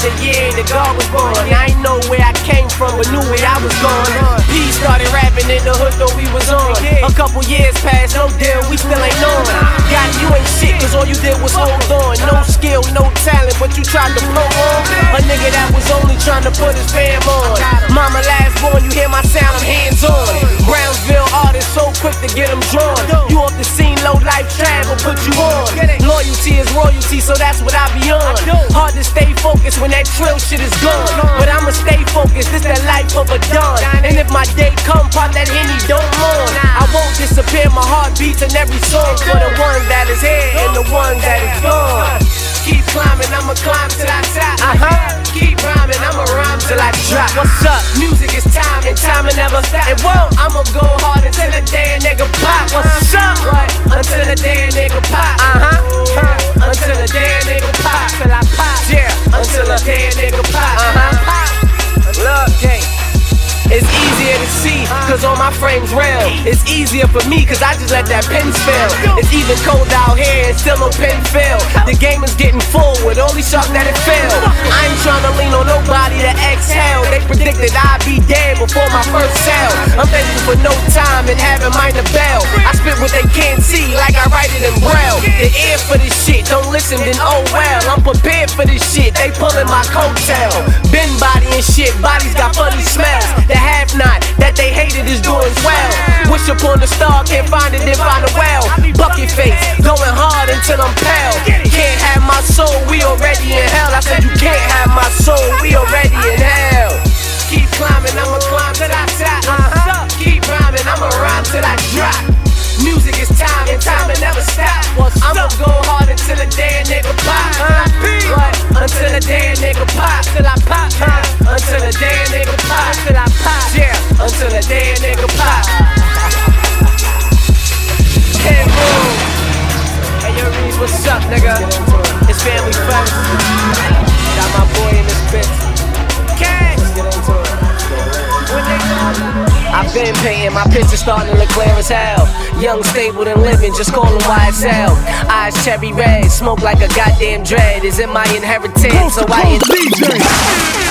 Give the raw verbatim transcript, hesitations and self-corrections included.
the year that God was born. I ain't know where I came from, but knew where I was going. P started rapping in the hood, though we was on. A couple years passed, no deal, we still ain't on. Got you ain't shit, cause all you did was hold on. No skill, no talent, but you tried to blow on. A nigga that was only trying to put his fam on. Mama last born, you hear my sound, I'm hands on. Brownsville artist, so quick to get them drawn. You off the scene, low life travel, put you on. Loyalty is royalty, so that's what I be on. Hard to stay focused when that trill shit is gone. But I'ma stay focused, this that life of a dawn. And if my day come, pop that Henny, don't mourn. I won't disappear, my heart beats in every song. For the one that is here and the one that is gone. Keep climbing, I'ma climb till I top. Uh-huh. Keep rhyming, I'ma rhyme till I drop. What's up? Music is time and time will never stop. It won't. I'ma go hard until the day a nigga pop. What's up? What? Until the day a nigga pop. Uh-huh. Huh. Until the day a nigga pop. Till I pop. Yeah. Until the day a nigga pop. Uh-huh. Look, gang. It's easier to see, cause all my frames real. It's easier for me, cause I just let that pen spill. It's even cold out here and still no pen fill. The game is getting full with all these shots that it fill. I ain't tryna lean on nobody to exhale. They predicted I'd be dead before my first sale. I'm thankful for no time and having mine to bail. I spit what they can't see, like I write it in braille. The ear for this shit, don't listen then oh well. I'm prepared for this shit, they pulling my coattail. Been body and shit, bodies got funny smells. The half knot that they hated is doing well. Wish upon the star, can't find it, then find a well. Bucket face, going hard until I'm pale. Can't have my soul, we already in hell. I said you can't have my soul, we already in hell. Keep climbing, I'ma climb till I top. Uh-huh. Keep rhyming, I'ma rhyme till I drop. Music is time and time will never stop. I'ma go hard until the day a nigga pop. What? Until the day a nigga pop. Till I pop. Huh? Until the day a nigga pop. Till I pop. Yeah. Until the day a nigga pop. Hey, boom. Hey, yo, Reese, what's up, nigga? It's family first. Got my boy in this bitch. Cash. I've been painting, my picture starting to look clear as hell. Young, stable, and living, just call him Y S L. Eyes cherry red, smoke like a goddamn dread. Is it my inheritance? So I